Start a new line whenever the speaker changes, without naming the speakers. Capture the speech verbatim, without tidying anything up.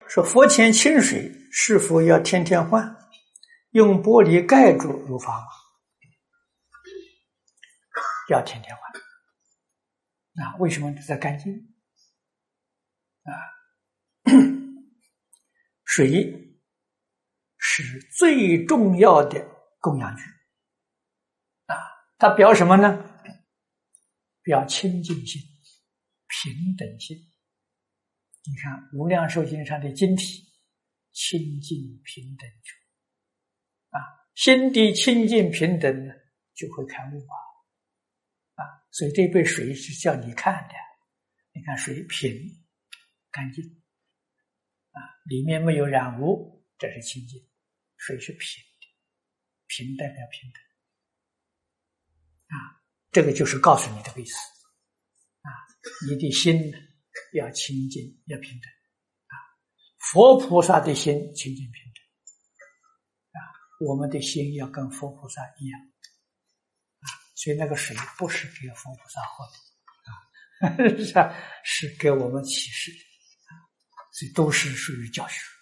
说佛前清水是否要天天换？用玻璃盖住如法吗？要天天换。啊，为什么在干净？啊，水是最重要的供养具啊，它表什么呢？表清净心、平等心。你看《无量寿经》上的经体，清净平等觉啊，心地清净平等呢，就会开悟啊啊！所以这杯水是叫你看的，你看水平干净啊，里面没有染污，这是清净。水是平的，平代表平等啊，这个就是告诉你这个意思啊，你的心呢要清净，要平等啊。佛菩萨的心清净平等啊，我们的心要跟佛菩萨一样啊，所以那个水不是给佛菩萨喝的啊，是给我们启示啊，所以都是属于教学。